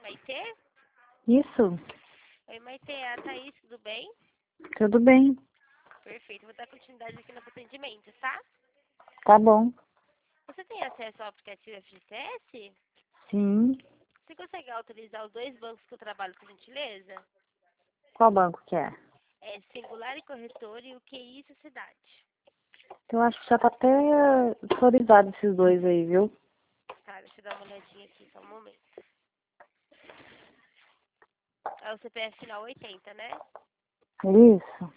Maitê? Isso, Oi, Maitê, é a Thaís, tudo bem? tudo bem. Perfeito, vou dar continuidade aqui no atendimento, tá? Tá bom. Você tem acesso ao aplicativo FGTS? Sim. Você consegue autorizar os dois bancos que eu trabalho, por gentileza? Qual banco que é? É Singular e Corretor e o QI Sociedade. Eu acho que já tá até autorizado esses dois aí, viu? Tá, deixa eu dar uma olhadinha aqui, só um momento. É o CPF final 80, né? Isso.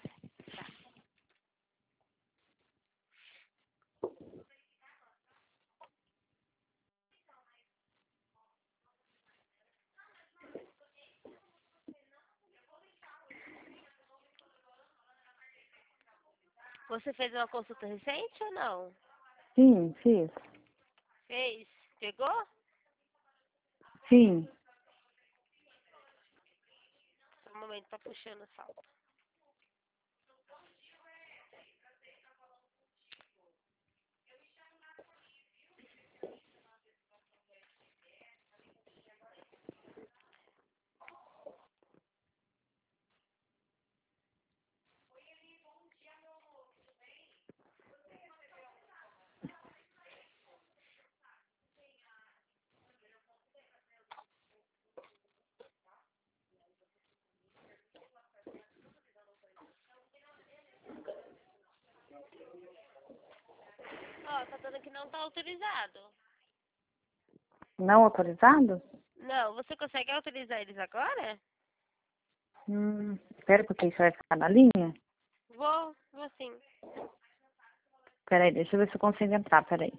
Você fez uma consulta recente ou não? Sim, fiz. Fez? Pegou? Sim. Só um momento, tá puxando o saldo. Ó, tá dando que não tá autorizado. Não autorizado? Não, você consegue autorizar eles agora? Espera um pouquinho, você vai ficar na linha? Vou sim. Peraí, deixa eu ver se eu consigo entrar, peraí.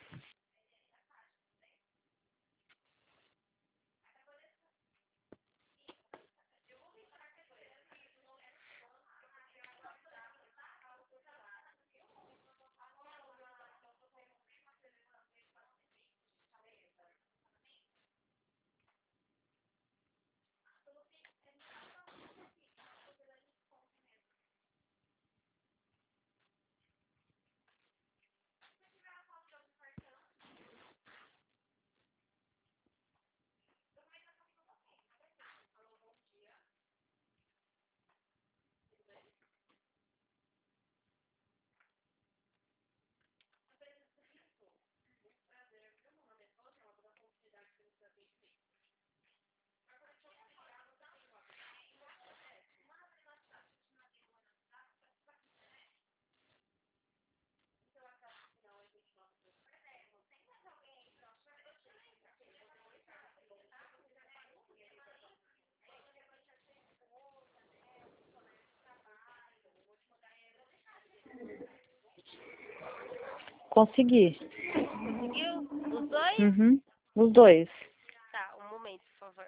Consegui. Conseguiu? Os dois? Uhum. Os dois. Tá, um momento, por favor.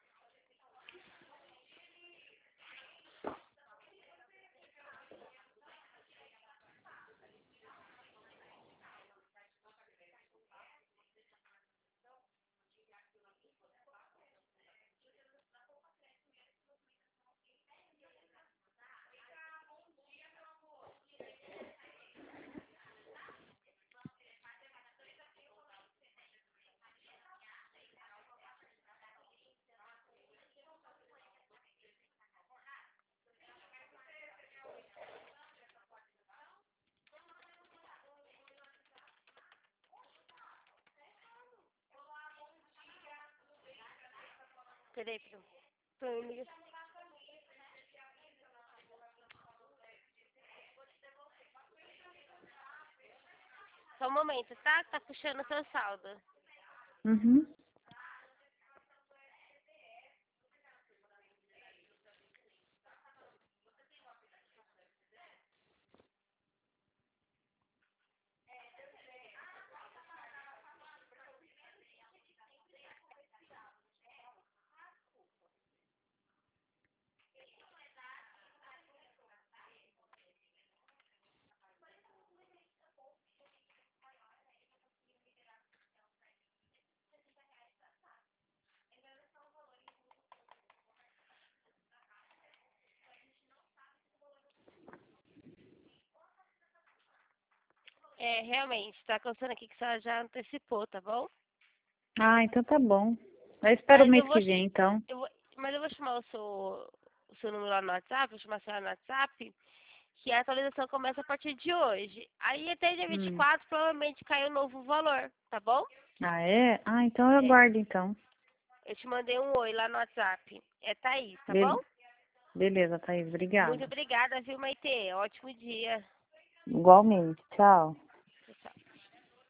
Peraí, tô em ligação. Só um momento, tá? Tá puxando o seu saldo. Uhum. É, realmente, tá constando aqui que você já antecipou, tá bom? Ah, então tá bom. Eu espero o Mas mês eu que vou, vem, então. mas eu vou chamar o seu número lá no WhatsApp, vou chamar a senhora no WhatsApp, que a atualização começa a partir de hoje. Aí até dia vinte e Hum. quatro provavelmente cai o novo valor, tá bom? Ah, é? Ah, então eu É, aguardo, então. eu te mandei um oi lá no WhatsApp. É Thaís, tá bom? Be- Beleza, Thaís. Muito Obrigada. obrigada, viu, Maitê? Ótimo dia. Igualmente. Tchau.